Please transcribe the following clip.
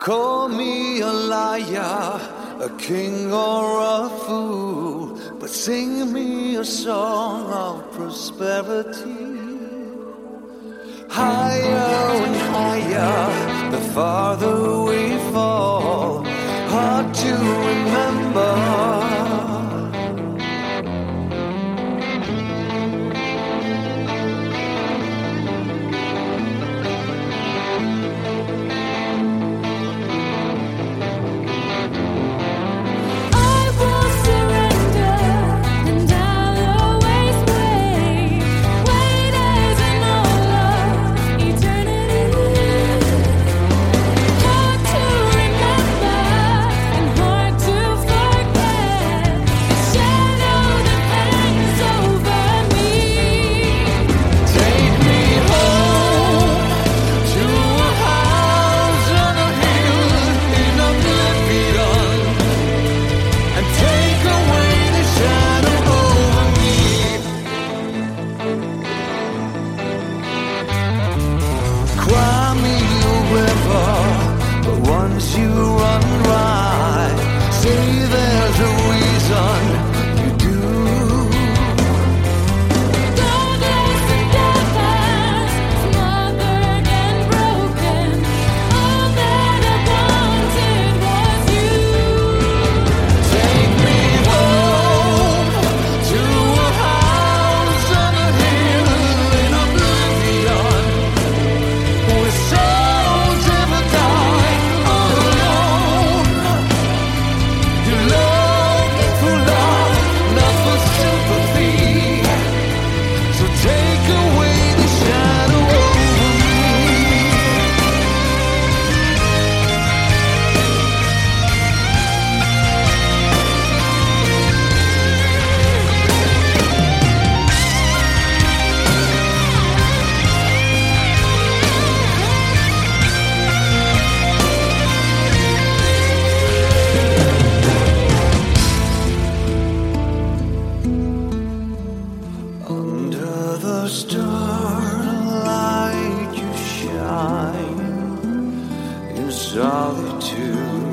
Call me a liar, a king or a fool, but sing me a song of prosperity. Higher and higher, the farther we fall, hard to remember. Once you run dry, say there's a reason you do. Godless and deathless, smothered and broken, all that I wanted was you. Take me home to a house on a hill in oblivion, where souls ever die. Under the starlight you shine in solitude.